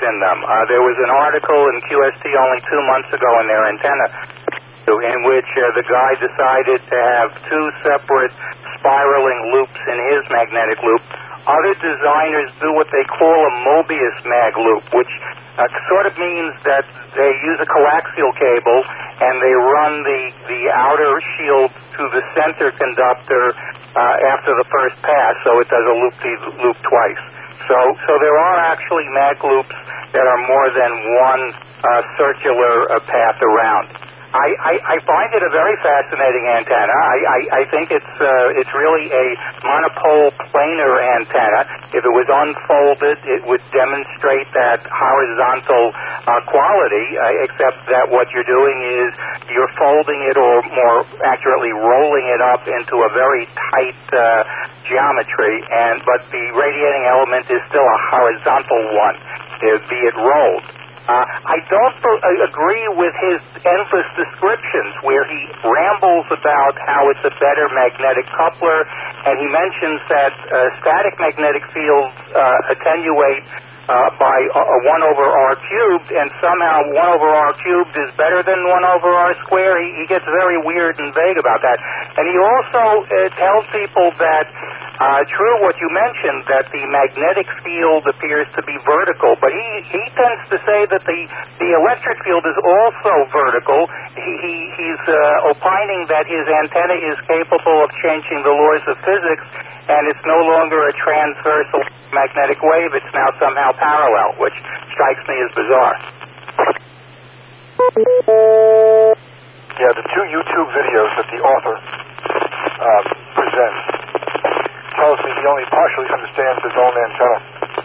in them. There was an article in QST only 2 months ago in their antenna in which the guy decided to have two separate spiraling loops in his magnetic loop. Other designers do what they call a Mobius mag loop, which sort of means that they use a coaxial cable and they run the outer shield to the center conductor after the first pass, so it does a loop twice. So there are actually mag loops that are more than one circular path around. I find it a very fascinating antenna. I think it's really a monopole planar antenna. If it was unfolded, it would demonstrate that horizontal quality, except that what you're doing is you're folding it, or more accurately rolling it up into a very tight geometry, but the radiating element is still a horizontal one, be it rolled. I don't agree with his endless descriptions where he rambles about how it's a better magnetic coupler, and he mentions that static magnetic fields attenuate by 1 over r cubed, and somehow 1 over r cubed is better than 1 over r squared. He gets very weird and vague about that. And he also tells people that, true what you mentioned, that the magnetic field appears to be vertical, but he tends to say that the electric field is also vertical. He's opining that his antenna is capable of changing the laws of physics, and it's no longer a transversal magnetic wave, it's now somehow parallel, which strikes me as bizarre. Yeah, the two YouTube videos that the author presents tells me he only partially understands his own antenna.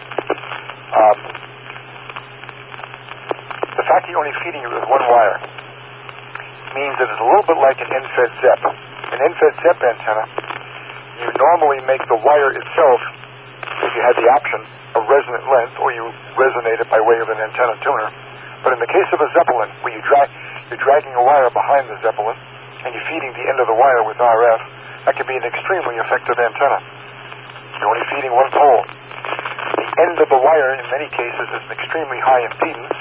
The fact he's only feeding it with one wire means that it's a little bit like an end-fed ZEP. An end-fed ZEP antenna, you normally make the wire itself, if you had the option, a resonant length, or you resonate it by way of an antenna tuner. But in the case of a Zeppelin, where you're dragging a wire behind the Zeppelin, and you're feeding the end of the wire with RF, that can be an extremely effective antenna. You're only feeding one pole. The end of the wire, in many cases, is an extremely high impedance.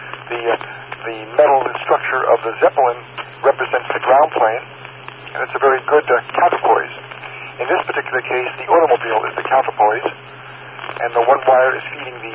The metal structure of the Zeppelin represents the ground plane, and it's a very good counterpoise. In this particular case, the automobile is the counterpoise, and the one wire is feeding the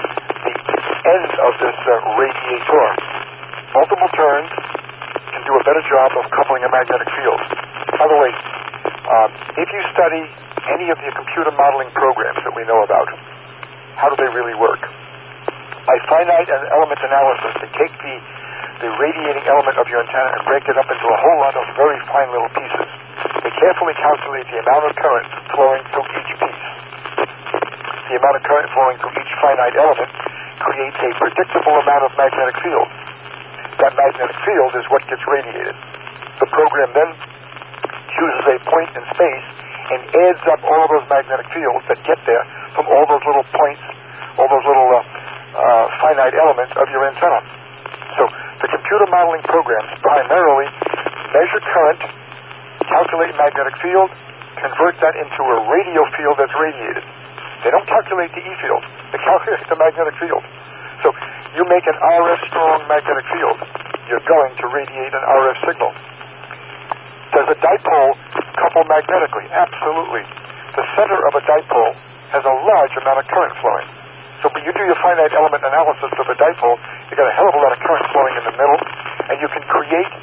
end of this radiator. Multiple turns can do a better job of coupling a magnetic field. By the way, if you study any of the computer modeling programs that we know about, how do they really work? By finite element analysis, they take the radiating element of your antenna and break it up into a whole lot of very fine little pieces. They carefully calculate the amount of current flowing through each piece. The amount of current flowing through each finite element creates a predictable amount of magnetic field. That magnetic field is what gets radiated. The program then chooses a point in space and adds up all of those magnetic fields that get there from all those little points, all those little finite elements of your antenna. So the computer modeling programs primarily measure current, calculate magnetic field, convert that into a radio field that's radiated. They don't calculate the E field. They calculate the magnetic field. So you make an RF strong magnetic field, you're going to radiate an RF signal. Does a dipole couple magnetically? Absolutely. The center of a dipole has a large amount of current flowing. So when you do your finite element analysis of a dipole, you got a hell of a lot of current flowing in the middle, and you can create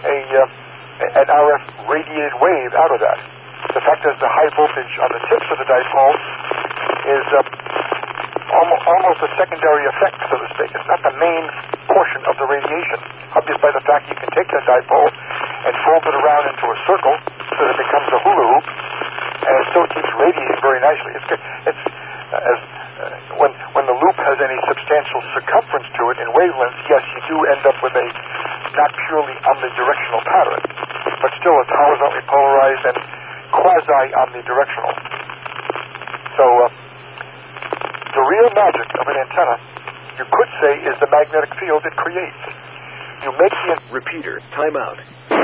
an RF radiated wave out of that. The fact is the high voltage on the tips of the dipole is almost a secondary effect, so to speak. It's not the main portion of the radiation. Obvious by the fact you can take that dipole and fold it around into a circle so that it becomes a hula hoop, and it still keeps radiating very nicely. When the loop has any substantial circumference to it in wavelengths, yes, you do end up with a not purely omnidirectional pattern, but still it's horizontally polarized and quasi-omnidirectional. So the real magic of an antenna, you could say, is the magnetic field it creates. You make the repeater timeout.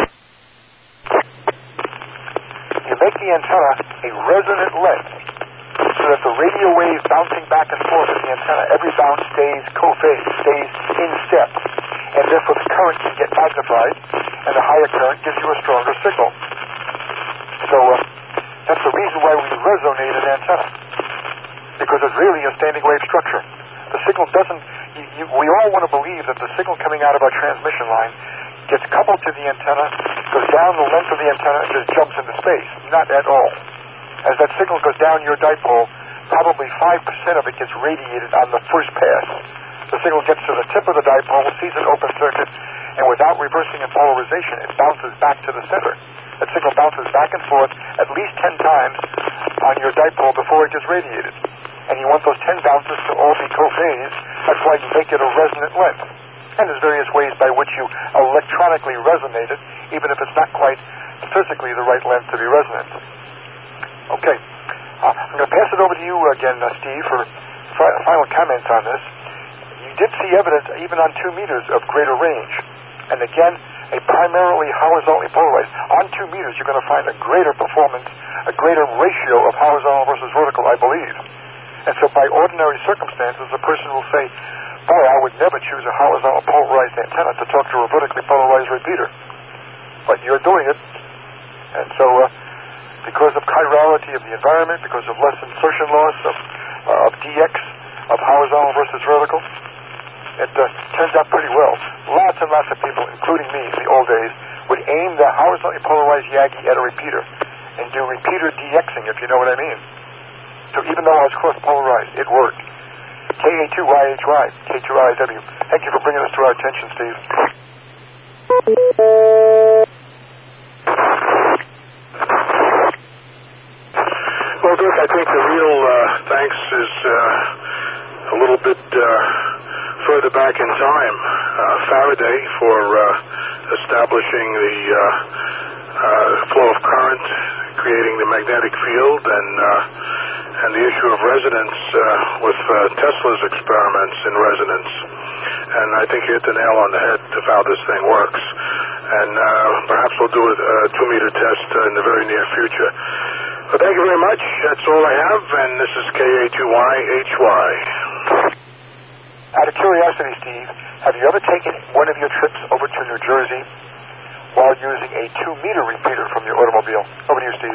You make the antenna a resonant length, so that the radio wave bouncing back and forth in the antenna, every bounce stays phase, stays in step, and therefore the current can get magnified, and the higher current gives you a stronger signal. So that's the reason why we resonate an antenna, because it's really a standing wave structure. The signal doesn't, we all want to believe that the signal coming out of our transmission line gets coupled to the antenna, goes down the length of the antenna, and just jumps into space. Not at all. As that signal goes down your dipole, probably 5% of it gets radiated on the first pass. The signal gets to the tip of the dipole, sees an open circuit, and without reversing in polarization, it bounces back to the center. That signal bounces back and forth at least 10 times on your dipole before it gets radiated. And you want those 10 bounces to all be co-phase. That's why you make it a resonant length. And there's various ways by which you electronically resonate it, even if it's not quite physically the right length to be resonant. Okay. I'm going to pass it over to you again, Steve, for final comments on this. You did see evidence, even on 2 meters, of greater range. And again, a primarily horizontally polarized. On 2 meters, you're going to find a greater performance, a greater ratio of horizontal versus vertical, I believe. And so by ordinary circumstances, a person will say, boy, I would never choose a horizontal polarized antenna to talk to a vertically polarized repeater. But you're doing it. And so because of chirality of the environment, because of less insertion loss of DX, of horizontal versus vertical, it turns out pretty well. Lots and lots of people, including me in the old days, would aim the horizontally polarized Yagi at a repeater and do repeater DXing, if you know what I mean. So even though I was cross-polarized, it worked. KA2YHY, K2RIW. Thank you for bringing this to our attention, Steve. Well, Dick, I think the real thanks is a little bit further back in time. Faraday for establishing the flow of current, creating the magnetic field, and the issue of resonance with Tesla's experiments in resonance. And I think you hit the nail on the head of how this thing works. And perhaps we'll do a 2-meter test in the very near future. Well, thank you very much. That's all I have, and this is KA2YHY. Out of curiosity, Steve, have you ever taken one of your trips over to New Jersey while using a 2-meter repeater from your automobile? Over to you, Steve.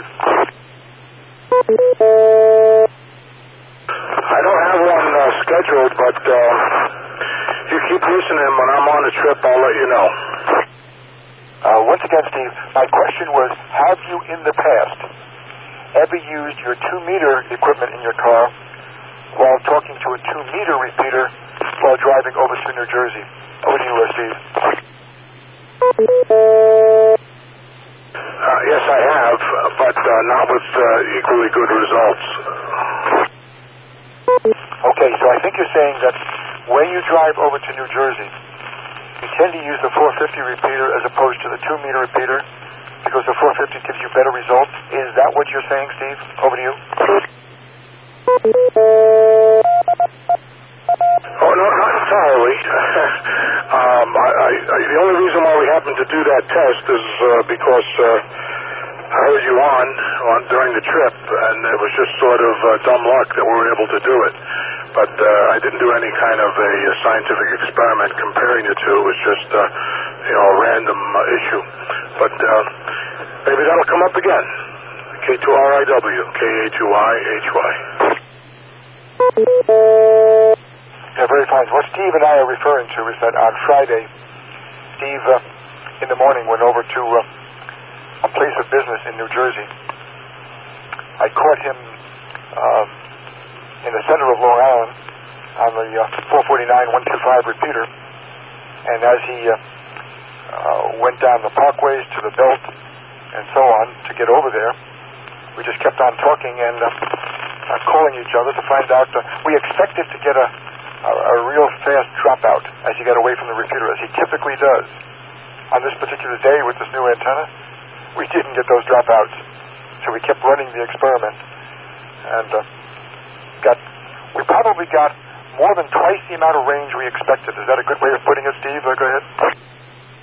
I don't have one scheduled, but you keep listening. When I'm on a trip, I'll let you know. Once again, Steve, my question was, have you in the past ever used your 2-meter equipment in your car while talking to a 2-meter repeater while driving over to New Jersey? Over to you, Steve. Yes, I have, but not with equally good results. Okay, so I think you're saying that when you drive over to New Jersey, you tend to use the 450 repeater as opposed to the 2-meter repeater because the 450 gives you better results. Is that what you're saying, Steve? Over to you. Oh, no, not entirely. The only reason why we happened to do that test is because I heard you on during the trip, and it was just sort of dumb luck that we were able to do it. But I didn't do any kind of a scientific experiment comparing the two. It was just a random issue. But maybe that'll come up again. K2RIW, KA2YHY. Yeah, very fine. What Steve and I are referring to is that on Friday, Steve, in the morning, went over to a place of business in New Jersey. I caught him in the center of Long Island on the 449-125 repeater, and as he went down the parkways to the belt and so on to get over there, we just kept on talking and calling each other to find out. We expected to get a real fast dropout as he got away from the repeater, as he typically does. On this particular day with this new antenna, we didn't get those dropouts, so we kept running the experiment, and we probably got more than twice the amount of range we expected. Is that a good way of putting it, Steve? Go ahead.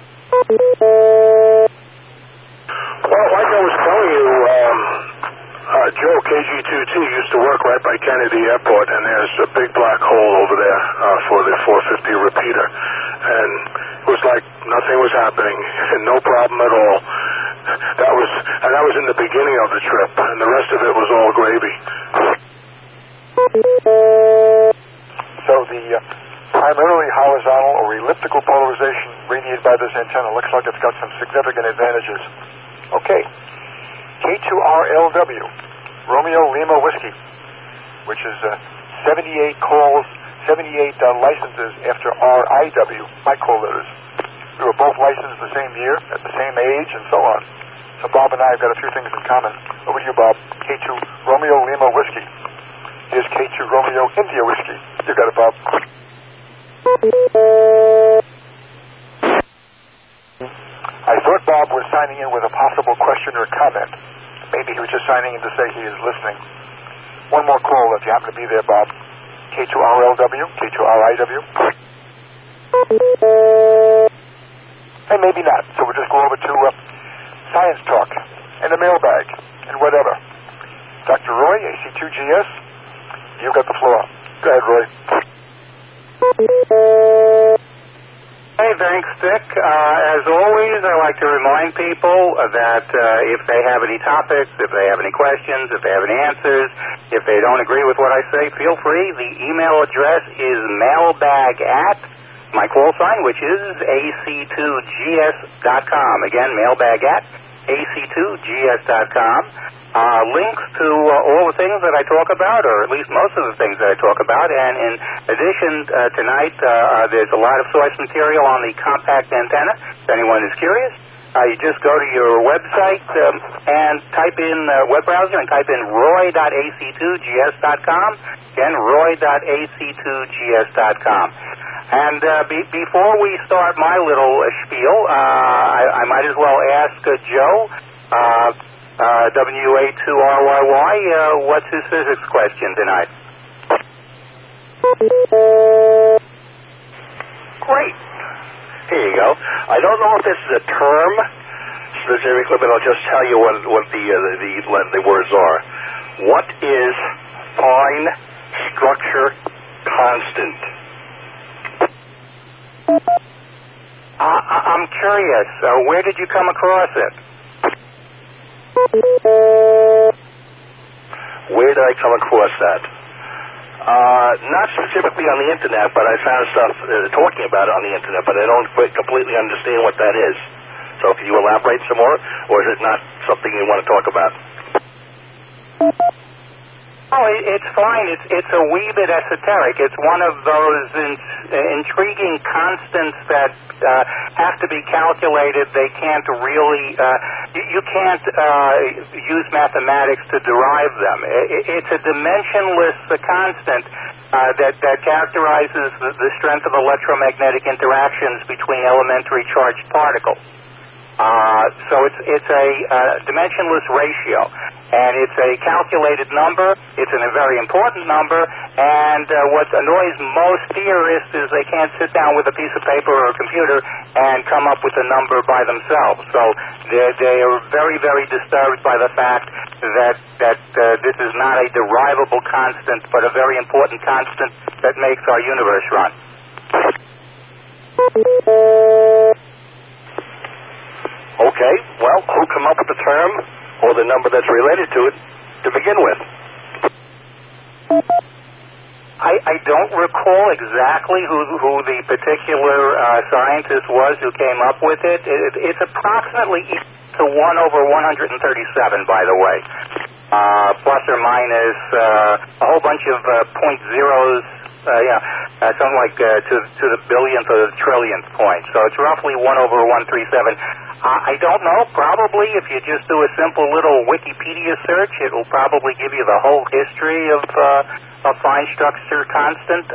Well, like I was telling you, Joe, KG2T used to work right by Kennedy Airport, and there's a big black hole over there for the 450 repeater. And it was like nothing was happening, no problem at all. That was in the beginning of the trip, and the rest of it was all gravy. So the primarily horizontal or elliptical polarization radiated by this antenna looks like it's got some significant advantages. Okay. K2RLW, Romeo Lima Whiskey, which is 78 calls, 78 licenses after RIW, my call letters. We were both licensed the same year, at the same age, and so on. So Bob and I have got a few things in common. Over to you, Bob. K2 Romeo Lima Whiskey. Here's K2 Romeo India Whiskey. You got it, Bob. I thought Bob was signing in with a possible question or comment. Maybe he was just signing in to say he is listening. One more call if you happen to be there, Bob. K2RLW, K2RIW. And maybe not. So we'll just go over to Science Talk and the mailbag and whatever. Dr. Roy, AC2GS, you got the floor. Go ahead, Roy. Hey, thanks, Dick. As always, I like to remind people that if they have any topics, if they have any questions, if they have any answers, if they don't agree with what I say, feel free. The email address is mailbag at my call sign, which is ac2gs.com. Again, mailbag at ac2gs.com. Links to all the things that I talk about, or at least most of the things that I talk about. And in addition, tonight, there's a lot of source material on the compact antenna. If anyone is curious, you just go to your website and type in web browser and type in roy.ac2gs.com. Again, roy.ac2gs.com. And before we start my little spiel, I might as well ask Joe, WA2RYY, what's his physics question tonight? Great. Here you go. I don't know if this is a term specifically, but I'll just tell you what the words are. What is fine structure constant? I'm curious. Where did you come across it? Where did I come across that? Not specifically on the internet, but I found stuff talking about it on the internet, but I don't completely understand what that is. So can you elaborate some more, or is it not something you want to talk about? Oh, it's fine. It's a wee bit esoteric. It's one of those intriguing constants that have to be calculated. They can't really, you can't use mathematics to derive them. It's a dimensionless constant that characterizes the strength of electromagnetic interactions between elementary charged particles. So it's a dimensionless ratio, and it's a calculated number. It's a very important number, and what annoys most theorists is they can't sit down with a piece of paper or a computer and come up with a number by themselves. So they are very, very disturbed by the fact that this is not a derivable constant, but a very important constant that makes our universe run. Okay, well, who come up with the term or the number that's related to it to begin with? I don't recall exactly who the particular scientist was who came up with it. It's approximately to 1 over 137, by the way, plus or minus a whole bunch of point zeros. Something like to the billionth or the trillionth point. So it's roughly 1 over 137. I don't know. Probably if you just do a simple little Wikipedia search, it will probably give you the whole history of fine structure constant.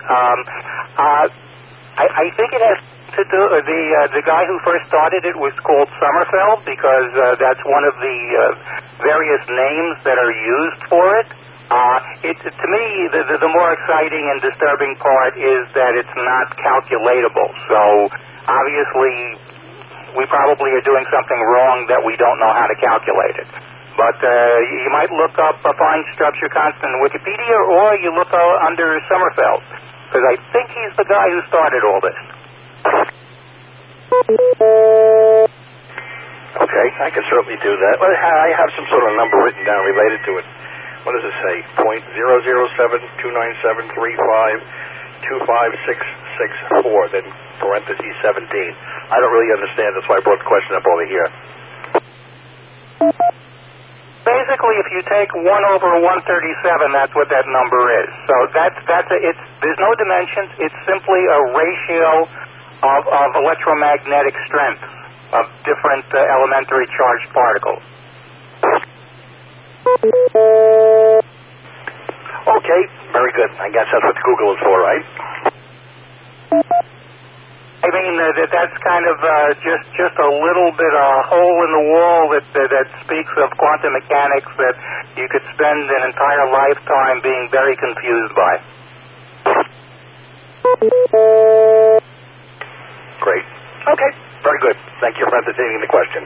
I think it has to do. The guy who first started it was called Sommerfeld, because that's one of the various names that are used for it. To me, the more exciting and disturbing part is that it's not calculatable. So obviously, we probably are doing something wrong that we don't know how to calculate it. But you might look up a fine structure constant in Wikipedia, or you look under Sommerfeld, because I think he's the guy who started all this. Okay, I can certainly do that. Well, I have some sort of number written down related to it. What does it say? .0072973525664, then parentheses 17. I don't really understand. That's why I brought the question up over here. Basically, if you take 1 over 137, that's what that number is. So there's no dimensions. It's simply a ratio of electromagnetic strength of different elementary charged particles. Okay, very good. I guess that's what Google is for, right? I mean, that's kind of just a little bit a hole in the wall that speaks of quantum mechanics that you could spend an entire lifetime being very confused by. Great. Okay, very good. Thank you for entertaining the question.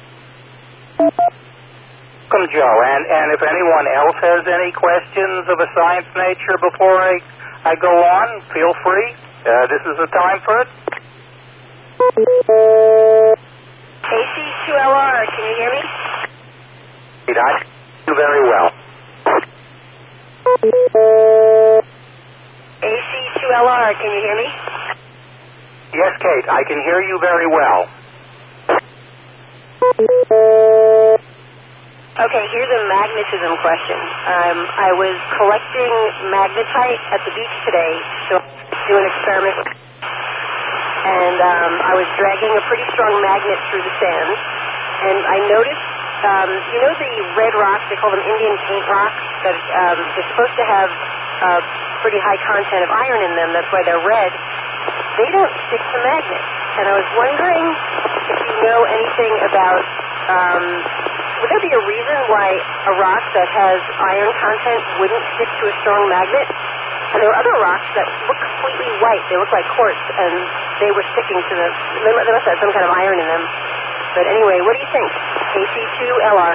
Welcome, Joe. And if anyone else has any questions of a science nature before I go on, feel free. This is the time for it. AC2LR, can you hear me? I do very well. AC2LR, can you hear me? Yes, Kate, I can hear you very well. Okay, here's a magnetism question. I was collecting magnetite at the beach today to do an experiment, and I was dragging a pretty strong magnet through the sand, and I noticed, you know the red rocks, they call them Indian paint rocks, that they're supposed to have a pretty high content of iron in them, that's why they're red. They don't stick to magnets, and I was wondering if you know anything about, would there be a reason why a rock that has iron content wouldn't stick to a strong magnet? And there were other rocks that look completely white. They look like quartz, and they were sticking to them. They must have some kind of iron in them. But anyway, what do you think? AC2LR.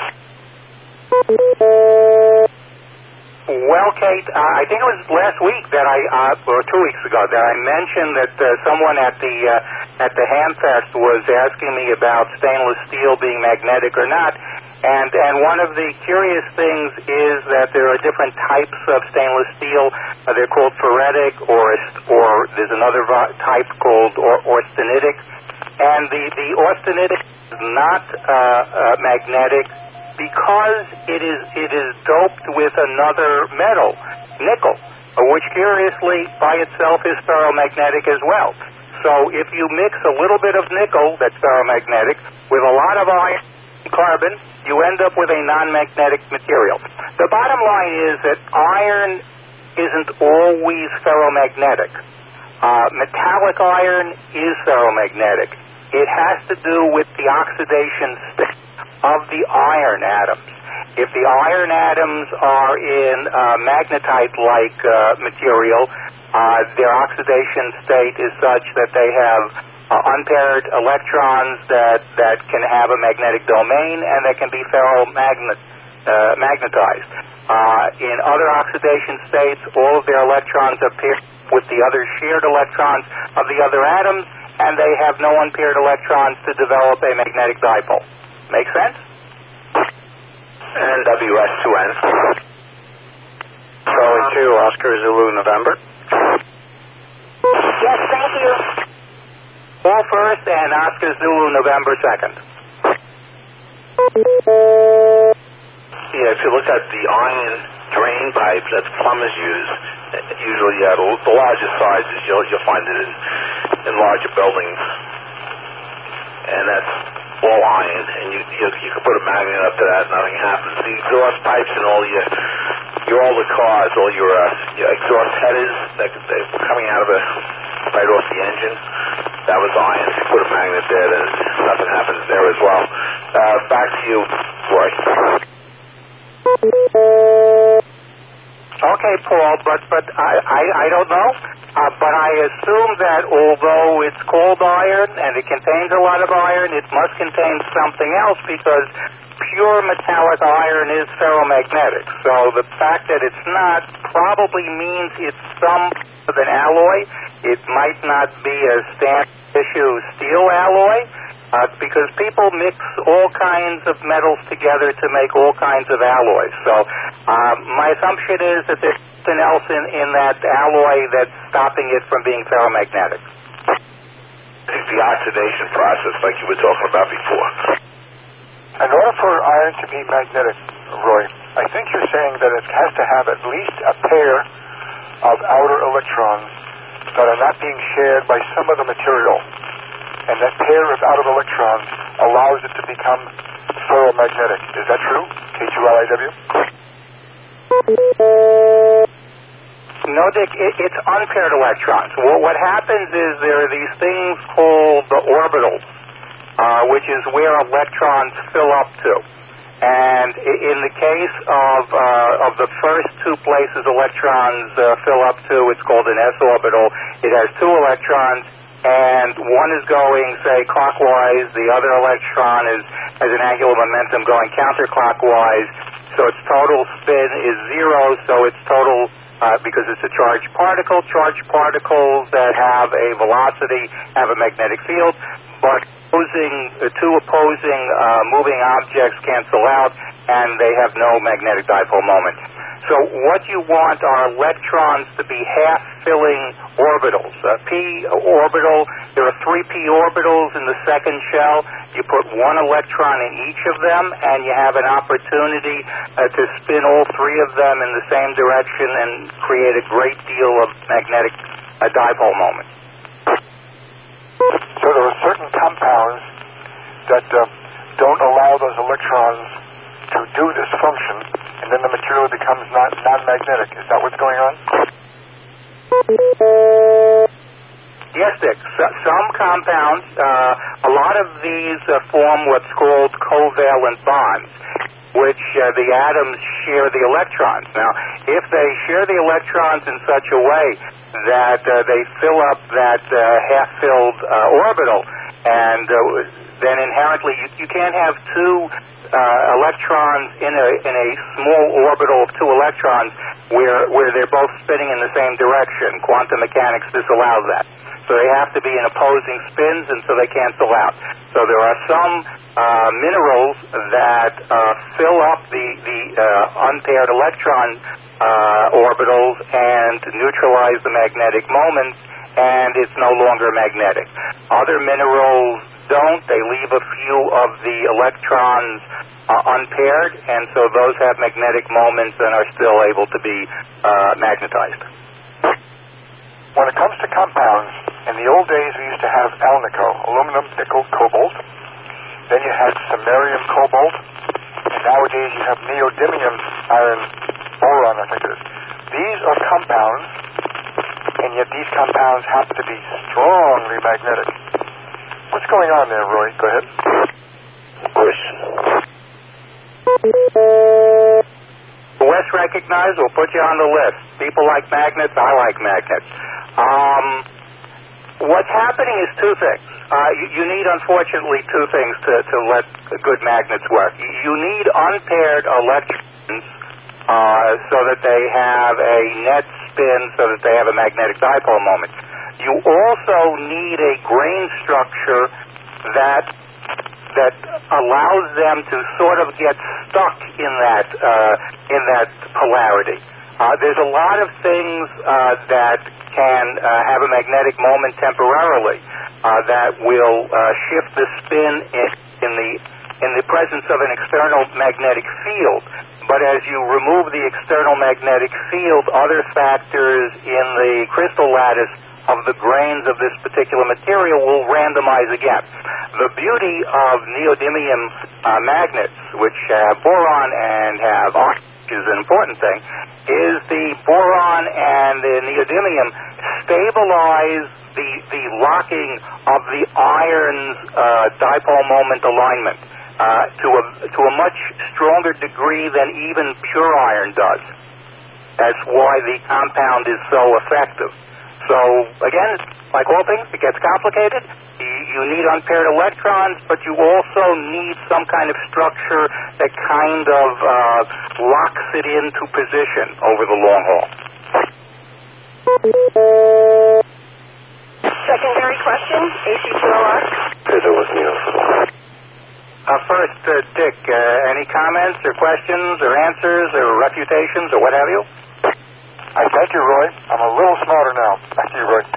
Well, Kate, I think it was last week that or 2 weeks ago, that I mentioned that someone at the Hamfest was asking me about stainless steel being magnetic or not. And one of the curious things is that there are different types of stainless steel. They're called ferritic, or there's another type called austenitic. And the austenitic is not magnetic because it is doped with another metal, nickel, which curiously by itself is ferromagnetic as well. So if you mix a little bit of nickel that's ferromagnetic with a lot of iron and carbon, you end up with a non-magnetic material. The bottom line is that iron isn't always ferromagnetic. Metallic iron is ferromagnetic. It has to do with the oxidation state of the iron atoms. If the iron atoms are in magnetite-like material, their oxidation state is such that they have unpaired electrons that can have a magnetic domain and that can be ferromagnetized. In other oxidation states, all of their electrons are paired with the other shared electrons of the other atoms, and they have no unpaired electrons to develop a magnetic dipole. Make sense? And WS2N. Charlie 2, Oscar Zulu, November. Yes, thank you. Paul first and Oscar Zulu, November 2nd. Yeah, if you look at the iron drain pipes that plumbers use, usually the larger sizes, you'll find it in larger buildings, and that's all iron, and you can put a magnet up to that, nothing happens. The exhaust pipes and all your older cars, all your exhaust headers that are coming out of right off the engine, that was iron. If you put a magnet there, then nothing happens there as well. Back to you, Roy. Okay, Paul, but I don't know. But I assume that although it's called iron and it contains a lot of iron, it must contain something else, because pure metallic iron is ferromagnetic. So the fact that it's not probably means it's some of an alloy. It might not be a standard issue steel alloy, because people mix all kinds of metals together to make all kinds of alloys. So my assumption is that there's something else in that alloy that's stopping it from being ferromagnetic. I think the oxidation process, like you were talking about before. In order for iron to be magnetic, Roy, I think you're saying that it has to have at least a pair of outer electrons that are not being shared by some other material. And that pair of outer electrons allows it to become ferromagnetic. Is that true? K2LIW? No, Dick, it's unpaired electrons. What happens is there are these things called the orbitals, which is where electrons fill up to. And in the case of the first two places electrons fill up to, it's called an s orbital. It has two electrons, and one is going, say, clockwise. The other electron has an angular momentum going counterclockwise. So its total spin is zero, so its total, because it's a charged particle, charged particles that have a velocity have a magnetic field, but two opposing moving objects cancel out, and they have no magnetic dipole moment. So what you want are electrons to be half-filling orbitals. P orbital, there are 3 p orbitals in the second shell. You put one electron in each of them, and you have an opportunity to spin all 3 of them in the same direction and create a great deal of magnetic dipole moment. So there are certain compounds that don't allow those electrons to do this function, and then the material becomes non-magnetic. Is that what's going on? Yes, Dick. Some compounds, a lot of these form what's called covalent bonds, which the atoms share the electrons. Now, if they share the electrons in such a way that they fill up that half-filled orbital, and then inherently you can't have two electrons in a small orbital of 2 electrons where they're both spinning in the same direction. Quantum mechanics disallows that. So they have to be in opposing spins, and so they cancel out. So there are some minerals that fill up the unpaired electron orbitals and neutralize the magnetic moments, and it's no longer magnetic. Other minerals don't. They leave a few of the electrons unpaired, and so those have magnetic moments and are still able to be magnetized. When it comes to compounds, in the old days we used to have alnico, aluminum, nickel, cobalt. Then you had samarium, cobalt. And nowadays you have neodymium, iron, boron, I think it is. These are compounds, and yet these compounds happen to be strongly magnetic. What's going on there, Roy? Go ahead. Question. Wes recognized, we'll put you on the list. People like magnets, I like magnets. What's happening is 2 things. You need, unfortunately, 2 things to let good magnets work. You need unpaired electrons so that they have a net spin, so that they have a magnetic dipole moment. You also need a grain structure that allows them to sort of get stuck in that polarity. There's a lot of things that can have a magnetic moment temporarily that will shift the spin in the presence of an external magnetic field. But as you remove the external magnetic field, other factors in the crystal lattice of the grains of this particular material will randomize again. The beauty of neodymium magnets, which have boron and have oxygen, which is an important thing, is the boron and the neodymium stabilize the locking of the iron's dipole moment alignment to a much stronger degree than even pure iron does. That's why the compound is so effective. So, again, like all things, it gets complicated. You you need unpaired electrons, but you also need some kind of structure that kind of locks it into position over the long haul. Secondary question, AC2LR. Peter was Neil. First, Dick, any comments or questions or answers or refutations or what have you? I thank you, Roy. I'm a little smarter now. Thank you, Roy.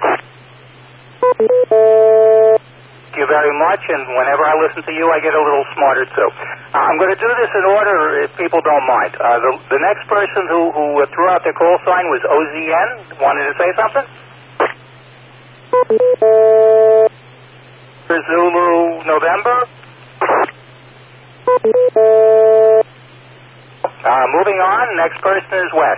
Thank you very much, and whenever I listen to you, I get a little smarter, too. I'm going to do this in order, if people don't mind. The next person who threw out their call sign was OZN. Wanted to say something? For Zulu November. Moving on, next person is Wes.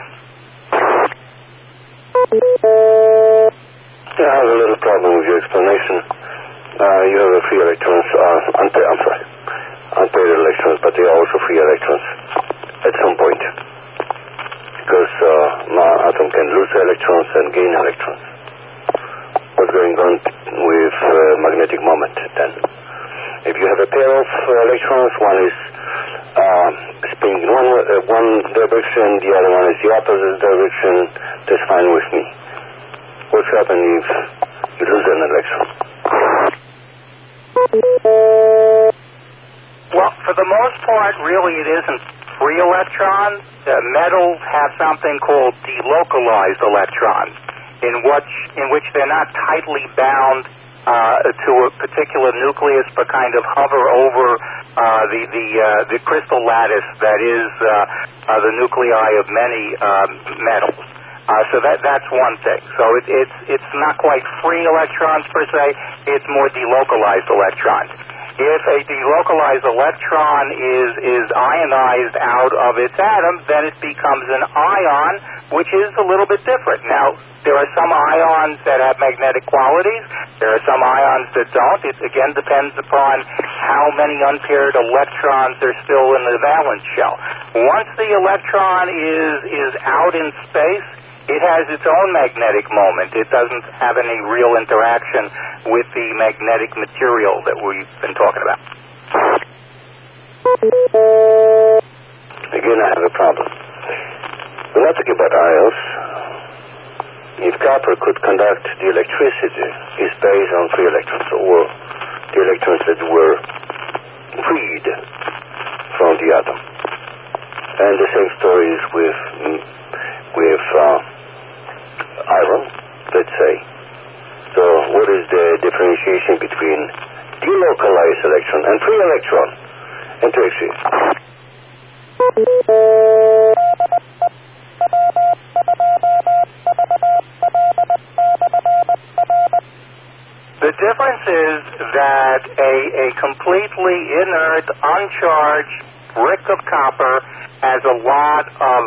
I have a little problem with your explanation. You have a free electrons, unpaired electrons, but they are also free electrons at some point. Because my atom can lose electrons and gain electrons. What's going on with magnetic moment then? If you have a pair of electrons, one is spinning in one direction, the other one is the opposite direction, that's fine with me. What's happening if you lose an electron? Well, for the most part, really it isn't free electrons. Metals have something called delocalized electrons, in which they're not tightly bound to a particular nucleus, but kind of hover over the crystal lattice that is the nuclei of many metals. So that's one thing. So it's not quite free electrons per se. It's more delocalized electrons. If a delocalized electron is ionized out of its atom, then it becomes an ion, which is a little bit different. Now, there are some ions that have magnetic qualities. There are some ions that don't. It, again, depends upon how many unpaired electrons are still in the valence shell. Once the electron is out in space, it has its own magnetic moment. It doesn't have any real interaction with the magnetic material that we've been talking about. Again, I have a problem. We're not talking about ions. If copper could conduct the electricity, it's based on free electrons, or the electrons that were freed from the atom. And the same story is with iron, let's say. So what is the differentiation between delocalized electron and free electron? And to exist. The difference is that a completely inert, uncharged brick of copper has a lot of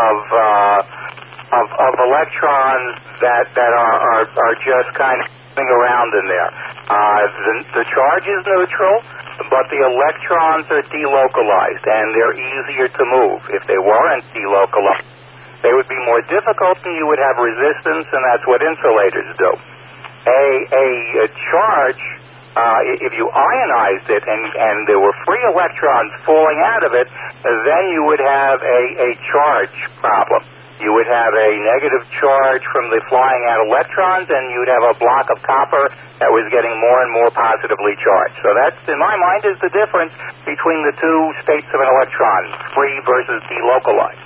electrons that are just kind of moving around in there. The charge is neutral, but the electrons are delocalized, and they're easier to move. If they weren't delocalized, they would be more difficult, and you would have resistance, and that's what insulators do. A charge, if you ionized it and there were free electrons falling out of it, then you would have a charge problem. You would have a negative charge from the flying out electrons, and you'd have a block of copper that was getting more and more positively charged. So that's, in my mind, is the difference between the two states of an electron, free versus delocalized.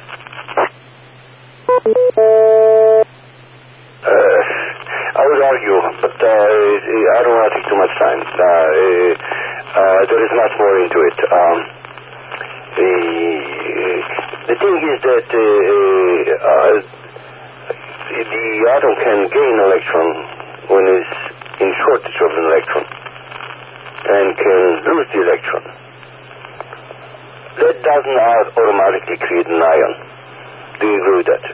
I would argue, but I don't want to take too much time. There is much more into it. The thing is that the atom can gain electron when it's in shortage of an electron, and can lose the electron. That doesn't automatically create an ion. Do you agree with that?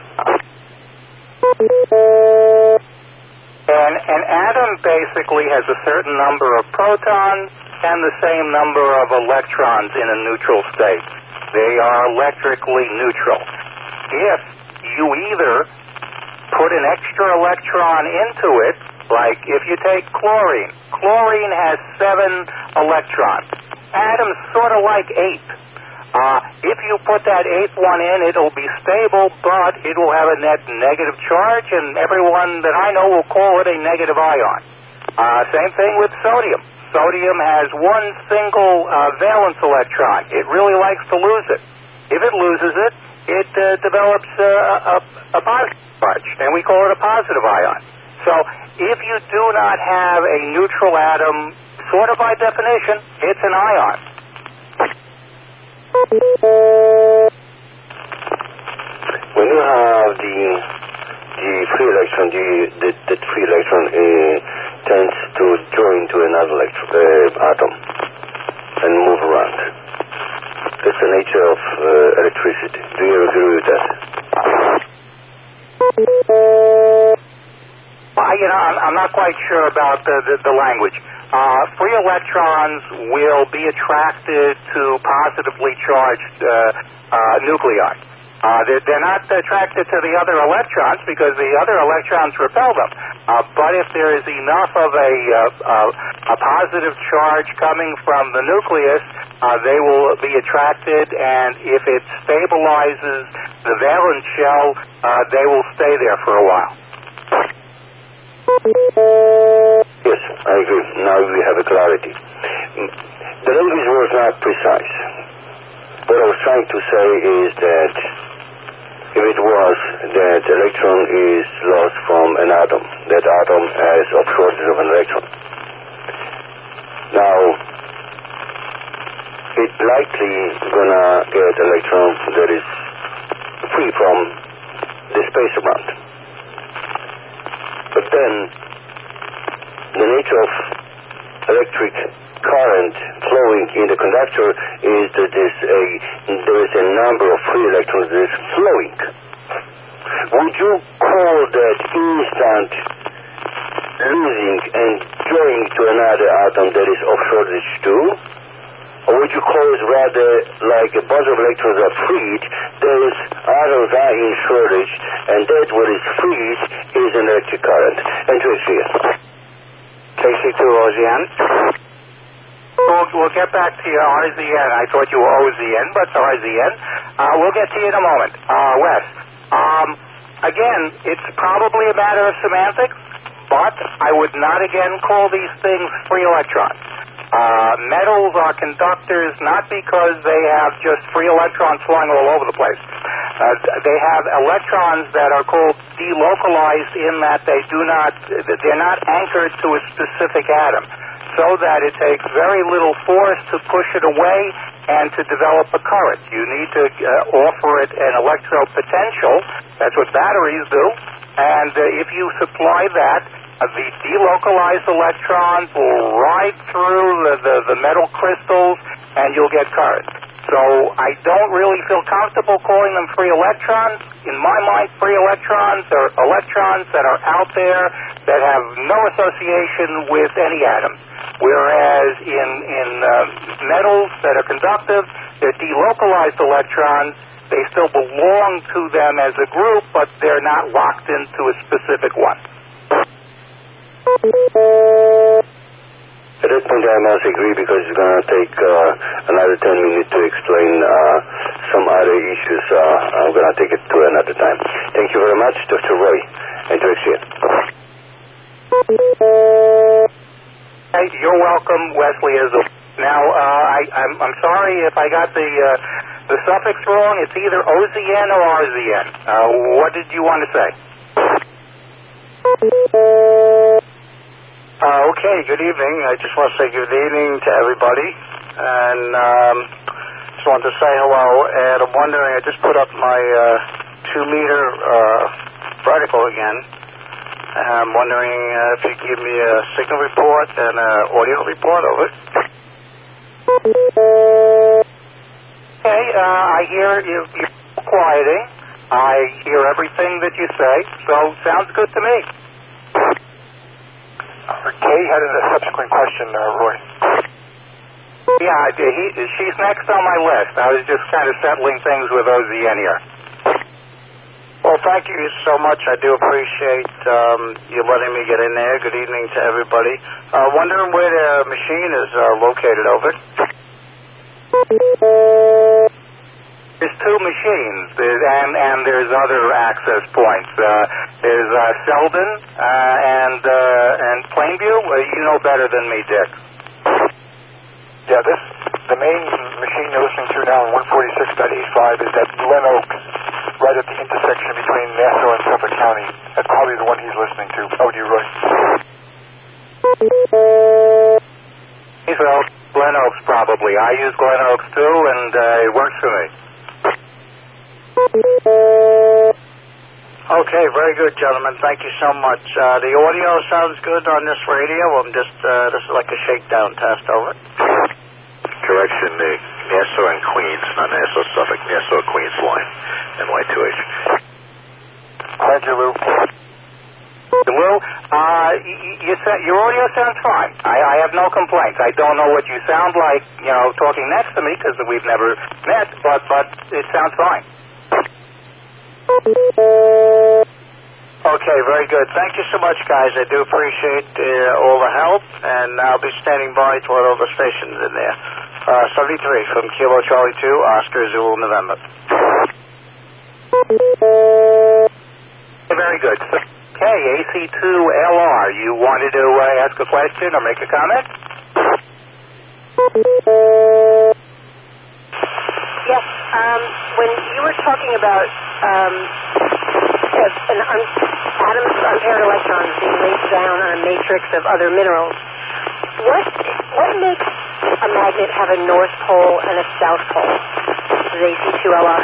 An atom basically has a certain number of protons and the same number of electrons in a neutral state. They are electrically neutral. If you either put an extra electron into it Like if you take chlorine. Chlorine has 7 electrons. Atoms sort of like 8. If you put that 8th one in, it'll be stable, but it will have a net negative charge, and everyone that I know will call it a negative ion. Same thing with sodium. Sodium has 1 single valence electron. It really likes to lose it. If it loses it, it develops a positive charge, and we call it a positive ion. So if you do not have a neutral atom, sort of by definition, it's an ion. When you have the free electron, the free electron tends to join to another atom and move around. That's the nature of electricity. Do you agree with that? I'm not quite sure about the language. Free electrons will be attracted to positively charged nuclei. They're not attracted to the other electrons because the other electrons repel them. But if there is enough of a positive charge coming from the nucleus, they will be attracted, and if it stabilizes the valence shell, they will stay there for a while. Yes, I agree. Now we have a clarity. The language was not precise. What I was trying to say is that if it was that electron is lost from an atom, that atom has a shortage of an electron. Now, it's likely gonna get electron that is free from the space around. But then, the nature of electric current flowing in the conductor is that there is a number of free electrons that is flowing. Would you call that instant losing and joining to another atom that is of shortage too? Or would you call it rather like a bunch of electrons are freed, those atoms are in shortage, and that what is freed is an electric current? And to explain. KC2 OZN. We'll get back to you, RZN. I thought you were OZN, but it's RZN. We'll get to you in a moment. Wes, again, it's probably a matter of semantics, but I would not again call these things free electrons. Metals are conductors not because they have just free electrons flying all over the place. They have electrons that are called delocalized in that they're not anchored to a specific atom, so that it takes very little force to push it away and to develop a current. You need to offer it an electropotential. That's what batteries do. And if you supply that, the delocalized electrons will ride through the metal crystals, and you'll get current. So I don't really feel comfortable calling them free electrons. In my mind, free electrons are electrons that are out there that have no association with any atom. Whereas in metals that are conductive, they're delocalized electrons. They still belong to them as a group, but they're not locked into a specific one. At this point, I must agree because it's going to take another 10 minutes to explain some other issues. I'm going to take it to another time. Thank you very much, Dr. Roy, and to explain. Hey, you're welcome, Wesley. Now, I'm sorry if I got the suffix wrong. It's either OZN or RZN. What did you want to say? Okay, good evening. I just want to say good evening to everybody, and just want to say hello, and I'm wondering, I just put up my 2-meter vertical again, and I'm wondering if you give me a signal report and an audio report of it. Okay, I hear you're quieting. I hear everything that you say, so sounds good to me. Kay had a subsequent question, Roy. Yeah, she's next on my list. I was just kind of settling things with OZN here. Well, Well, thank you so much. I do appreciate you letting me get in there. Good evening to everybody. Wondering where the machine is located, over. There's two machines, and there's other access points. There's Selden and Plainview. You know better than me, Dick. Yeah, the main machine you're listening to now on 146.85 is at Glen Oaks, right at the intersection between Nassau and Suffolk County. That's probably the one he's listening to. How do you, Roy? Well, Glen Oaks probably. I use Glen Oaks too, and it works for me. Okay, very good, gentlemen. Thank you so much. The audio sounds good on this radio. I'm just, this is like a shakedown test, over. Correction, the Nassau and Queens, not Nassau, Suffolk, Nassau, Queens line, NY2H. Thank you, Lou. Lou, your audio sounds fine. I have no complaints. I don't know what you sound like, talking next to me, because we've never met, but it sounds fine. Okay, very good. Thank you so much, guys. I do appreciate all the help, and I'll be standing by to all the stations in there. 73 from Kilo Charlie 2, Oscar Zulu, November. Very good. Okay, AC2LR, you wanted to ask a question or make a comment? Yes, when you were talking about atoms of unpaired electrons being laid down on a matrix of other minerals, what makes a magnet have a north pole and a south pole? This is AC2LR.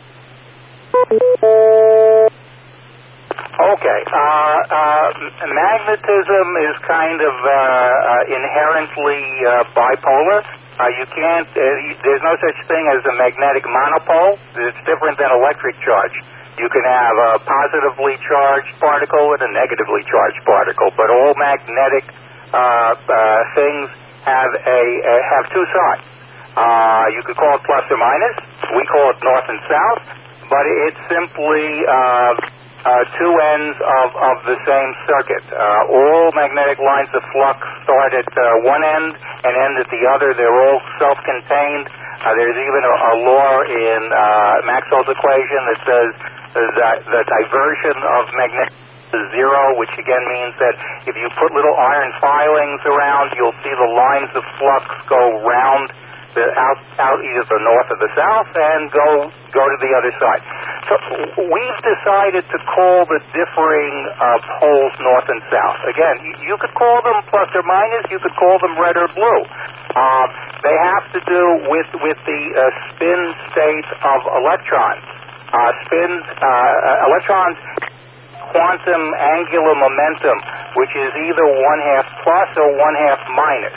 Okay. Magnetism is kind of inherently bipolar. You can't, there's no such thing as a magnetic monopole. It's different than electric charge. You can have a positively charged particle and a negatively charged particle, but all magnetic things have two sides. You could call it plus or minus. We call it north and south, but it's simply two ends of the same circuit. All magnetic lines of flux start at one end and end at the other. They're all self-contained. There's even a law in Maxwell's equation that says that the diversion of magnetic is zero, which again means that if you put little iron filings around, you'll see the lines of flux go round out either the north or the south and go to the other side. So we've decided to call the differing poles north and south. Again, you could call them plus or minus. You could call them red or blue. They have to do with the spin state of electrons. Electrons quantum angular momentum, which is either 1/2 plus or 1/2 minus.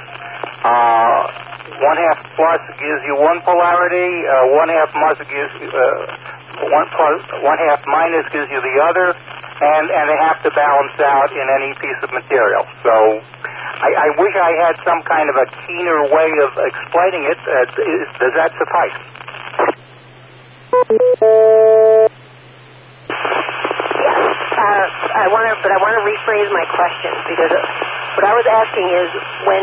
1/2 plus gives you one polarity, 1/2 minus gives 1/2 minus gives you the other, and they have to balance out in any piece of material. So I wish I had some kind of a keener way of explaining it. Does that suffice? I want to rephrase my question, because what I was asking is when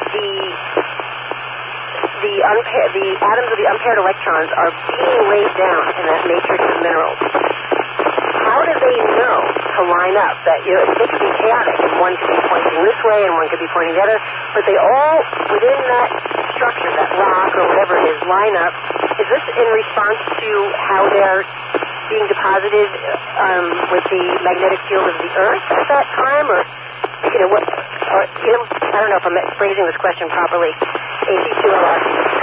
the atoms of the unpaired electrons are being laid down in that matrix of minerals, how do they know to line up? That they could be chaotic, and one could be pointing this way and one could be pointing the other, but they all, within that structure, that rock or whatever it is, line up. Is this in response to how they're being deposited with the magnetic field of the Earth at that time, or I don't know if I'm phrasing this question properly. AC2LR.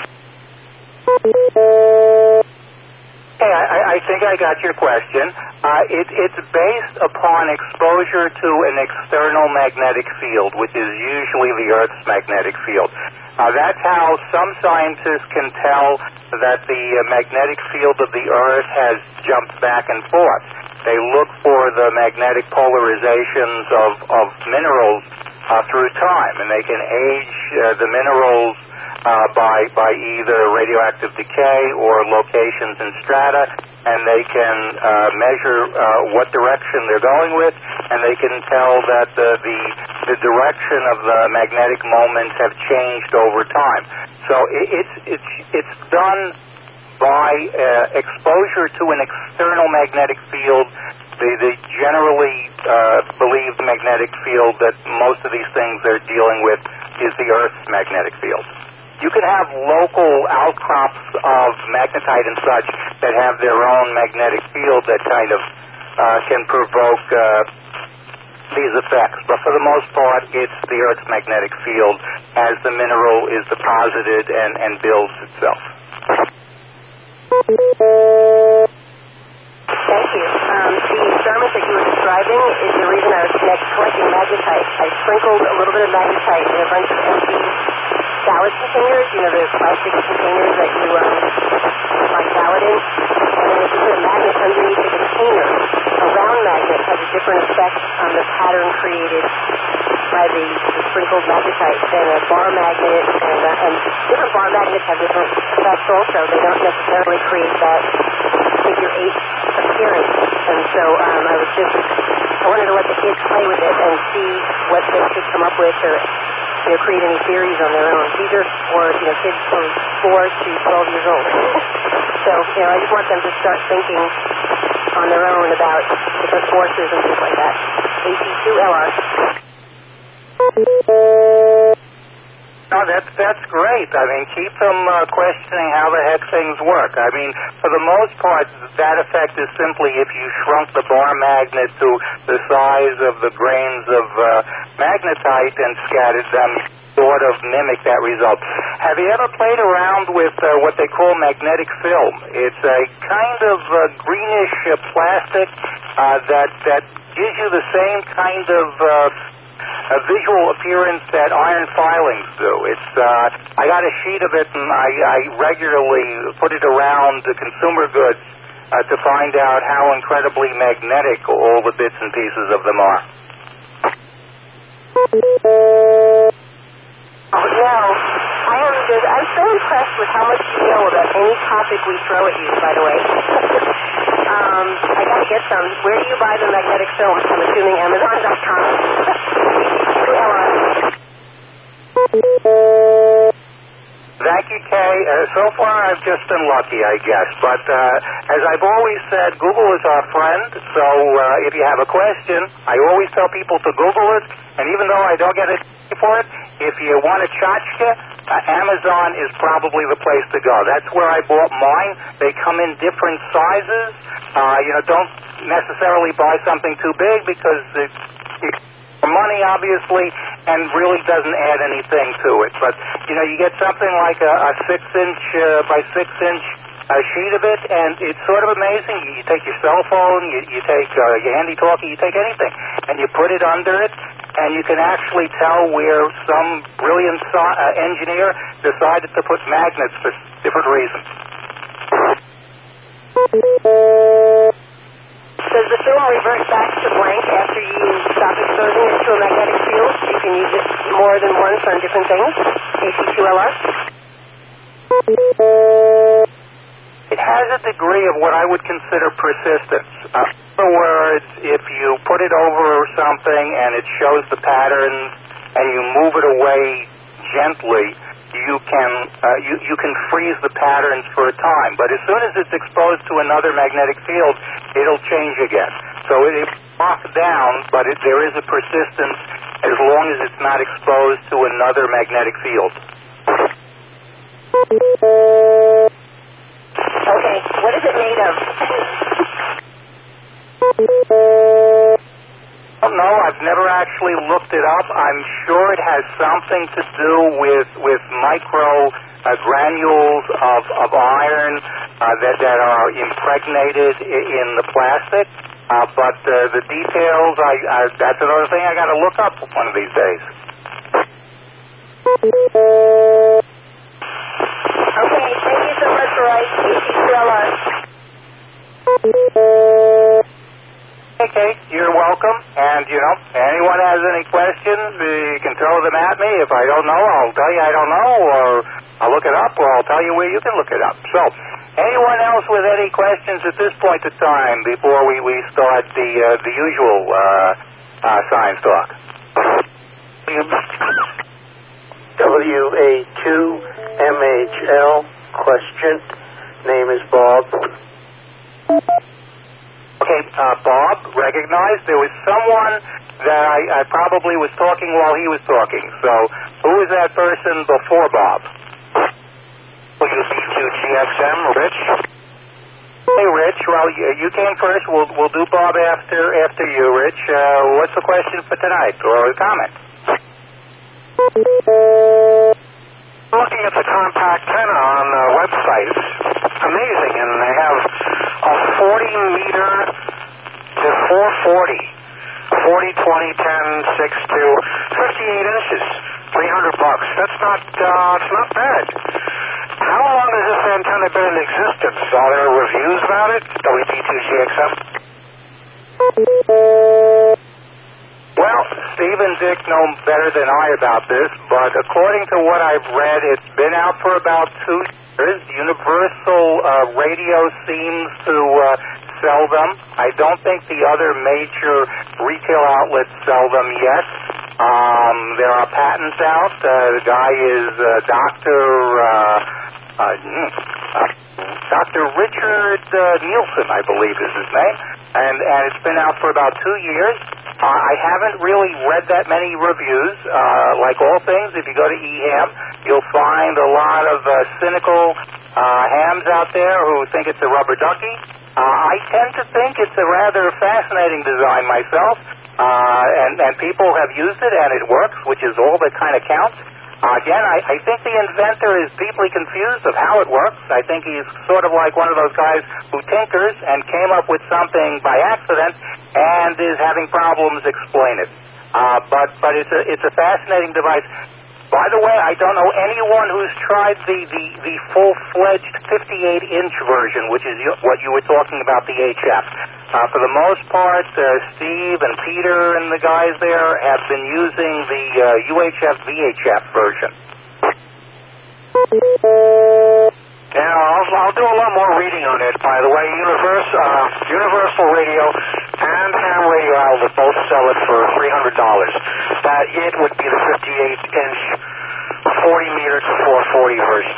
Hey, I think I got your question. It's based upon exposure to an external magnetic field, which is usually the Earth's magnetic field. That's how some scientists can tell that the magnetic field of the Earth has jumped back and forth. They look for the magnetic polarizations of minerals through time, and they can age the minerals by either radioactive decay or locations in strata, and they can measure what direction they're going with, and they can tell that the direction of the magnetic moments have changed over time. So it's done by exposure to an external magnetic field. The generally believed magnetic field that most of these things are dealing with is the Earth's magnetic field. You can have local outcrops of magnetite and such that have their own magnetic field that kind of can provoke these effects. But for the most part, it's the Earth's magnetic field as the mineral is deposited and builds itself. Thank you. The experiment that you were describing is the reason I was collecting magnetite. I sprinkled a little bit of magnetite in a bunch of empty salad containers, you know, the plastic containers that you like salad in. And then if you put a magnet underneath the container, a round magnet has a different effect on the pattern created by the sprinkled magnetite than a bar magnet, and different bar magnets have different effects also. They don't necessarily create that figure 8 appearance. And so I wanted to let the kids play with it and see what they could come up with or create any theories on their own. These are for kids from 4 to 12 years old. So I just want them to start thinking on their own about different forces and things like that. AC2LR. No, that's great. I mean, keep them questioning how the heck things work. I mean, for the most part, that effect is simply if you shrunk the bar magnet to the size of the grains of magnetite and scattered them, sort of mimic that result. Have you ever played around with what they call magnetic film? It's a kind of greenish plastic that gives you the same kind of a visual appearance that iron filings do. It's I got a sheet of it, and I regularly put it around the consumer goods to find out how incredibly magnetic all the bits and pieces of them are. Oh, no. I'm so impressed with how much you know about any topic we throw at you, by the way. I got to get some. Where do you buy the magnetic film? I'm assuming Amazon.com. Thank you, Kay. So far, I've just been lucky, I guess. But as I've always said, Google is our friend. So if you have a question, I always tell people to Google it. And even though I don't get it for it, if you want a tchotchke, Amazon is probably the place to go. That's where I bought mine. They come in different sizes. Don't necessarily buy something too big because it's money, obviously, and really doesn't add anything to it. But, you get something like a 6-inch by 6-inch sheet of it, and it's sort of amazing. You take your cell phone, you take your handy-talkie, you take anything, and you put it under it, and you can actually tell where some brilliant engineer decided to put magnets for different reasons. Does the film revert back to blank after you stop exposing it to a magnetic field? You can use it more than once on different things? AC2LR? It has a degree of what I would consider persistence. In other words, if you put it over something and it shows the patterns and you move it away gently, you can freeze the patterns for a time. But as soon as it's exposed to another magnetic field, it'll change again. So it's locked down, but there is a persistence as long as it's not exposed to another magnetic field. Okay, what is it made of? I don't know. I've never actually looked it up. I'm sure it has something to do with micro granules of iron that are impregnated in the plastic. But the details, that's another thing I got to look up one of these days. Okay, thank you so much, Roy. AC2LR. Hey, case, you're welcome. And, anyone has any questions, you can throw them at me. If I don't know, I'll tell you I don't know, or I'll look it up, or I'll tell you where you can look it up. So, anyone else with any questions at this point in time before we start the usual science talk? WA2MHL, question. Name is Bob. Okay, Bob, recognized. There was someone that I probably was talking while he was talking. So, who was that person before Bob? WB2GXM, Rich. Hey, Rich. Well, you came first. We'll do Bob after you, Rich. What's the question for tonight, or a comment? Looking at the compact antenna on the website, it's amazing, and they have a 40-meter to 440, 40, 20, 10, 6 to 58 inches, $300. That's not bad. How long has this antenna been in existence? Are there reviews about it? WB2GXM? Well, Steve and Dick know better than I about this, but according to what I've read, it's been out for about 2 years. Universal Radio seems to sell them. I don't think the other major retail outlets sell them yet. There are patents out. The guy is Dr. Richard Nielsen, I believe is his name, and it's been out for about 2 years. I haven't really read that many reviews. Like all things, if you go to eHam, you'll find a lot of cynical hams out there who think it's a rubber ducky. I tend to think it's a rather fascinating design myself, and people have used it and it works, which is all that kind of counts. Again, I think the inventor is deeply confused of how it works. I think he's sort of like one of those guys who tinkers and came up with something by accident and is having problems explain it. But it's a fascinating device. By the way, I don't know anyone who's tried the full-fledged 58-inch version, which is what you were talking about, the HF. For the most part, Steve and Peter and the guys there have been using the UHF VHF version. Yeah, I'll do a lot more reading on it, by the way. Universal Radio and Ham Radio Outlet both sell it for $300. That it would be the 58-inch 40-meter to 440 version.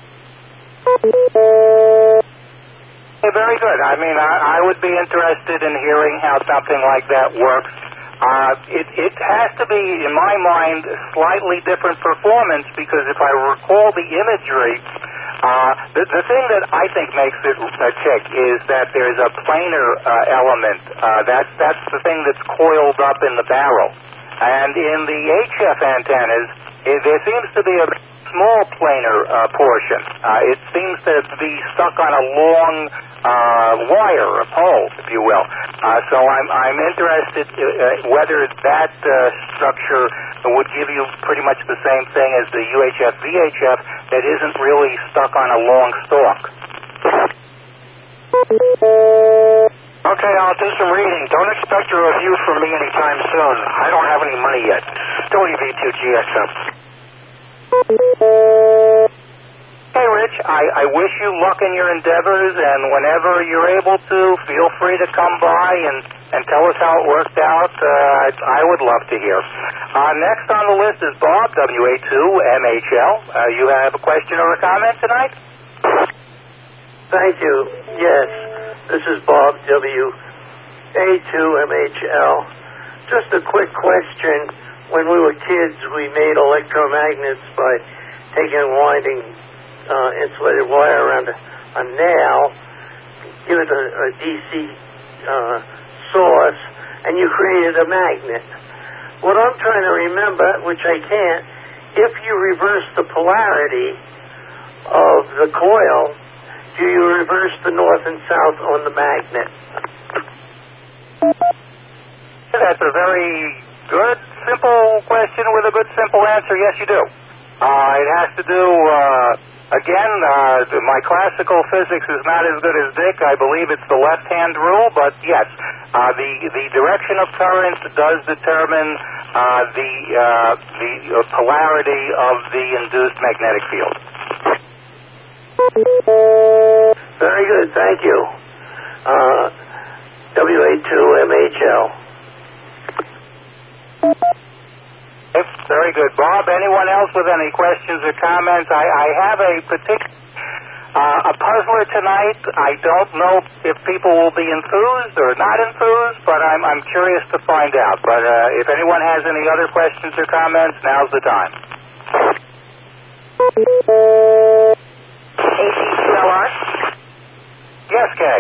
Okay, very good. I mean, I would be interested in hearing how something like that works. It has to be, in my mind, slightly different performance because if I recall the imagery, the thing that I think makes it tick is that there's a planar element. That's the thing that's coiled up in the barrel. And in the HF antennas, there seems to be a small planar portion. It seems to be stuck on a long wire, a pole, if you will. So I'm interested whether that structure would give you pretty much the same thing as the UHF VHF that isn't really stuck on a long stalk. Okay, I'll do some reading. Don't expect a review from me anytime soon. I don't have any money yet. WB2GXM. Hey, Rich, I wish you luck in your endeavors, and whenever you're able to, feel free to come by and tell us how it worked out. I would love to hear. Next on the list is Bob, WA2MHL. You have a question or a comment tonight? Thank you. Yes, this is Bob, WA2MHL. Just a quick question. When we were kids, we made electromagnets by taking and winding insulated wire around a nail, give it a DC source, and you created a magnet. What I'm trying to remember, which I can't, if you reverse the polarity of the coil, do you reverse the north and south on the magnet? That's a very good, simple question with a good, simple answer. Yes, you do. It has to do Again, my classical physics is not as good as Dick. I believe it's the left-hand rule, but yes, the direction of current does determine the polarity of the induced magnetic field. Very good, thank you. WA2MHL. Very good. Bob, anyone else with any questions or comments? I have a particular a puzzler tonight. I don't know if people will be enthused or not enthused, but I'm curious to find out. But if anyone has any other questions or comments, now's the time. AC2LR? Yes, Kay.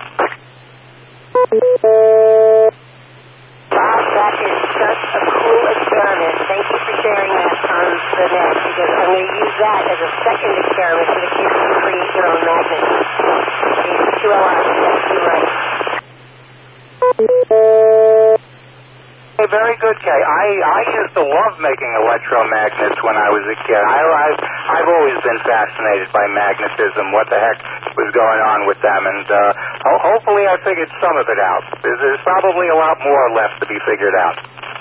Bob, that is such a cool experiment. Thank you for sharing that on the net, because I'm going to use that as a second experiment for the kids to create their own magnets. AC2LR, yes, you're right. Hey, very good, Kay. I used to love making electromagnets when I was a kid. I've always been fascinated by magnetism, what the heck was going on with them, and hopefully I figured some of it out. There's probably a lot more left to be figured out.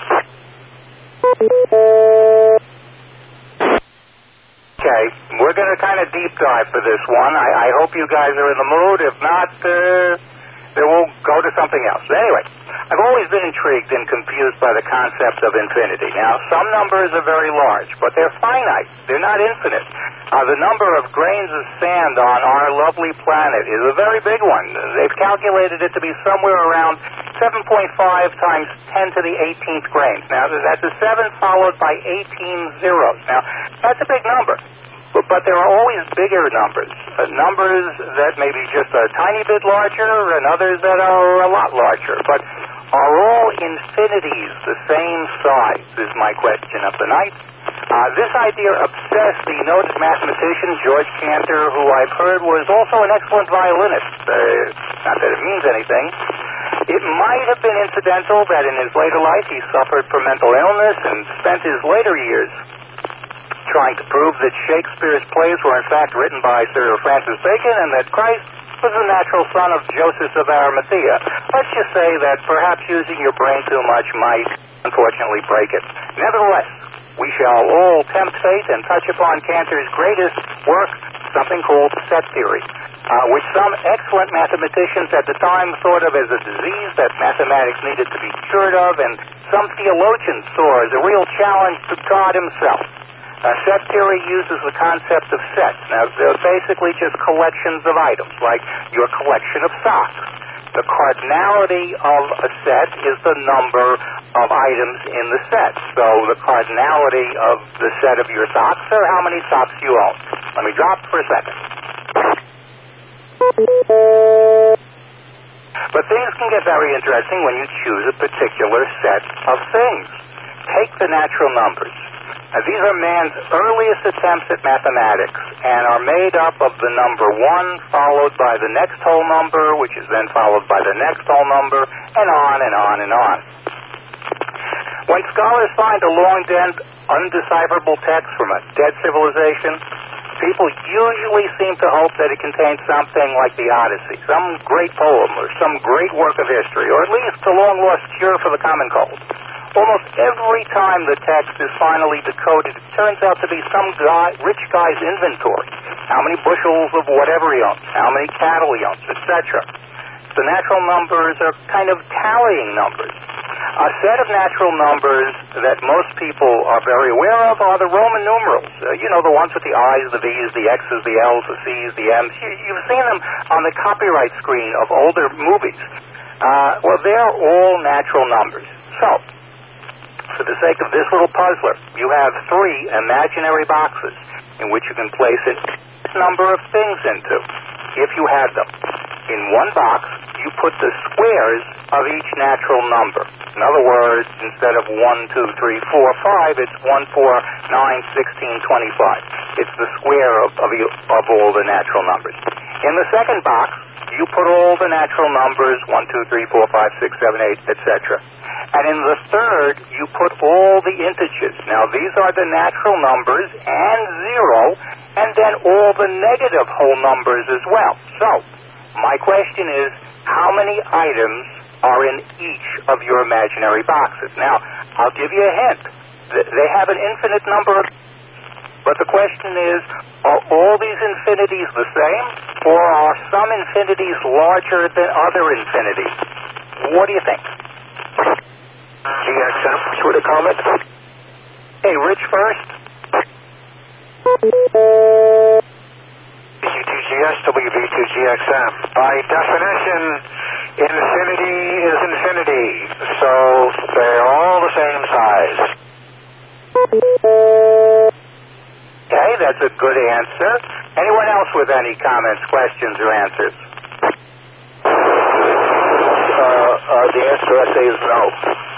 Okay, we're going to kind of deep dive for this one. I hope you guys are in the mood. If not, then we'll go to something else. Anyway, I've always been intrigued and confused by the concept of infinity. Now, some numbers are very large, but they're finite. They're not infinite. The number of grains of sand on our lovely planet is a very big one. They've calculated it to be somewhere around 7.5 times 10 to the 18th grains. Now, that's a 7 followed by 18 zeros. Now, that's a big number. But there are always bigger numbers, numbers that may be just a tiny bit larger and others that are a lot larger. But are all infinities the same size is my question of the night. This idea obsessed the noted mathematician George Cantor, who I've heard was also an excellent violinist. Not that it means anything. It might have been incidental that in his later life he suffered from mental illness and spent his later years trying to prove that Shakespeare's plays were in fact written by Sir Francis Bacon and that Christ was the natural son of Joseph of Arimathea. Let's just say that perhaps using your brain too much might unfortunately break it. Nevertheless, we shall all tempt fate and touch upon Cantor's greatest work, something called set theory, which some excellent mathematicians at the time thought of as a disease that mathematics needed to be cured of, and some theologians saw as a real challenge to God himself. Set theory uses the concept of sets. Now, they're basically just collections of items, like your collection of socks. The cardinality of a set is the number of items in the set. So the cardinality of the set of your socks are how many socks you own. Let me drop for a second. But things can get very interesting when you choose a particular set of things. Take the natural numbers. These are man's earliest attempts at mathematics and are made up of the number 1 followed by the next whole number, which is then followed by the next whole number, and on and on and on. When scholars find a long-dead, undecipherable text from a dead civilization, people usually seem to hope that it contains something like the Odyssey, some great poem or some great work of history, or at least a long-lost cure for the common cold. Almost every time the text is finally decoded, it turns out to be some rich guy's inventory. How many bushels of whatever he owns, how many cattle he owns, etc. The natural numbers are kind of tallying numbers. A set of natural numbers that most people are very aware of are the Roman numerals. The ones with the I's, the V's, the X's, the L's, the C's, the M's. You've seen them on the copyright screen of older movies. Well, they're all natural numbers. So, for the sake of this little puzzler, you have 3 imaginary boxes in which you can place a number of things into, if you had them. In one box, you put the squares of each natural number. In other words, instead of 1, 2, 3, 4, 5, it's 1, 4, 9, 16, 25. It's the square of all the natural numbers. In the second box, you put all the natural numbers, 1, 2, 3, 4, 5, 6, 7, 8, etc. And in the third, you put all the integers. Now, these are the natural numbers and 0 and then all the negative whole numbers as well. So, my question is, how many items are in each of your imaginary boxes? Now, I'll give you a hint. They have an infinite number of... But the question is, are all these infinities the same, or are some infinities larger than other infinities? What do you think? GXM, with a comment? Hey, Rich first. V2GS, WV2GXM. By definition, infinity is infinity, so they're all the same size. Okay, that's a good answer. Anyone else with any comments, questions, or answers? The answer I say is no.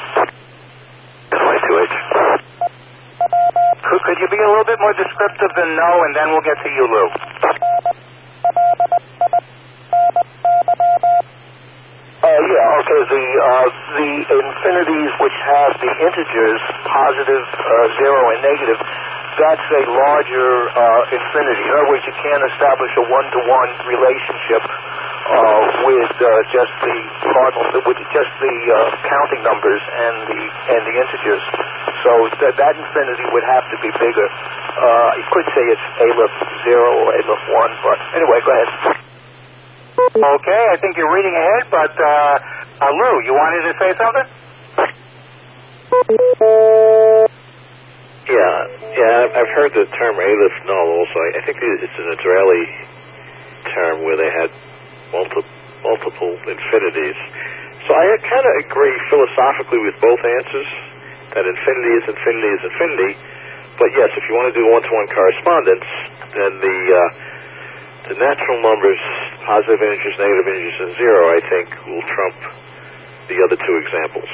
Could you be a little bit more descriptive than no, and then we'll get to you, Lou? Yeah, okay, the infinities which have the integers, positive, 0, and negative, that's a larger infinity. In other words, you can't establish a one-to-one relationship with just the cardinals, with just the counting numbers and the integers. So that infinity would have to be bigger. You could say it's Aleph 0 or Aleph 1, but anyway, go ahead. Okay, I think you're reading ahead, but Lou, you wanted to say something? Yeah, I've heard the term Aleph null also. I think it's an Israeli term where they had multiple infinities. So I kind of agree philosophically with both answers, that infinity is infinity is infinity. But yes, if you want to do one-to-one correspondence, then the natural numbers, positive integers, negative integers, and 0, I think, will trump the other two examples.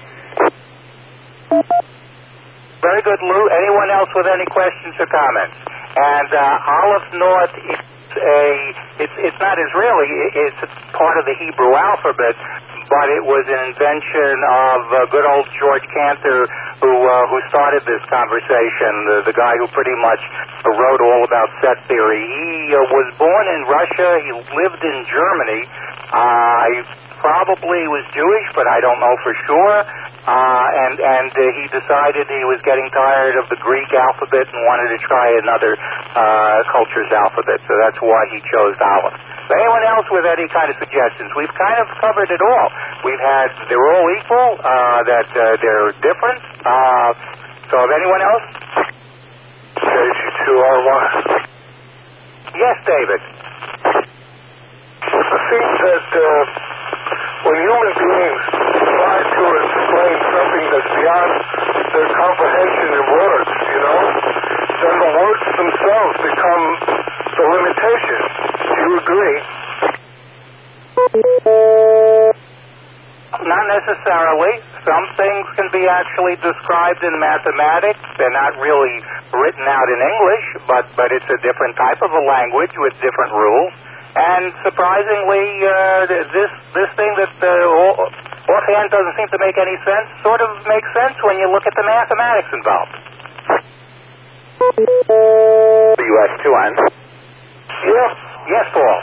Very good, Lou. Anyone else with any questions or comments? And Aleph North is it's not Israeli. It's part of the Hebrew alphabet, but it was an invention of good old George Cantor, who started this conversation, the guy who pretty much wrote all about set theory. He was born in Russia. He lived in Germany. He probably was Jewish, but I don't know for sure. And he decided he was getting tired of the Greek alphabet and wanted to try another culture's alphabet. So that's why he chose Aleph. But anyone else with any kind of suggestions? We've kind of covered it all. We've had they're all equal, that they're different. So if anyone else? KG2R1. Yes, David. I think that when human beings try to explain something that's beyond their comprehension in words, then the words themselves become the limitation. Do you agree? Not necessarily. Some things can be actually described in mathematics. They're not really written out in English, but it's a different type of a language with different rules. And surprisingly, this thing that offhand doesn't seem to make any sense sort of makes sense when you look at the mathematics involved. US2N. Yeah. Yes, Paul.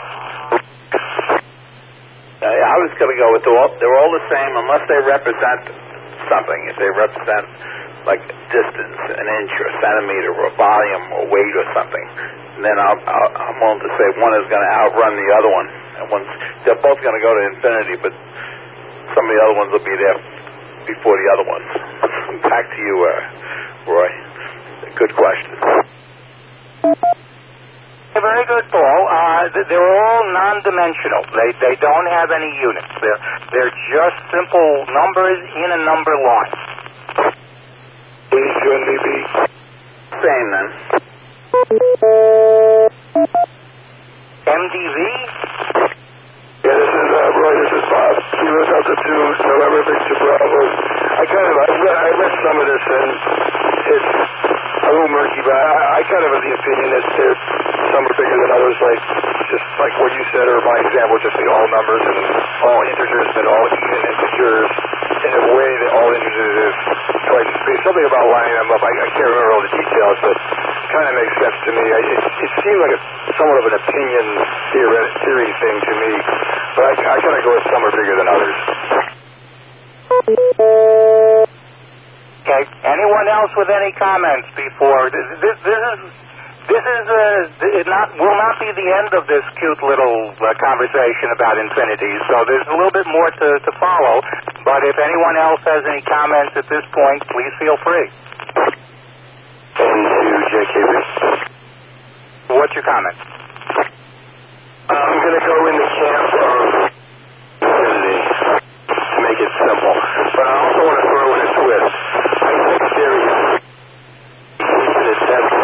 I was going to go with they're all the same unless they represent something. If they represent like distance, an inch or a centimeter or volume or weight or something, then I'm willing to say one is going to outrun the other one. And they're both going to go to infinity, but some of the other ones will be there before the other ones. Back to you, Roy. Good question. Very good, Paul. They're all non-dimensional. They don't have any units. They're just simple numbers in a number line. Same then. MDV? Yeah, this is Roy. This is Bob. Kilo Delta 2, November Victor Bravo. I read some of this, and it's a little murky, but I kind of have the opinion that some are bigger than others, just like what you said, or my example, just the all numbers and all integers and all even integers in a way that all integers is. Something about lining them up. I can't remember all the details, but it kind of makes sense to me. it seemed like somewhat of an opinion theory thing to me, but I kind of go with some are bigger than others. Okay. Anyone else with any comments before this will not be the end of this cute little conversation about infinity. So there's a little bit more to follow. But if anyone else has any comments at this point, please feel free. And to JKB. What's your comment? I'm going to go in the camp of infinity to make it simple. But I also want to throw in a twist.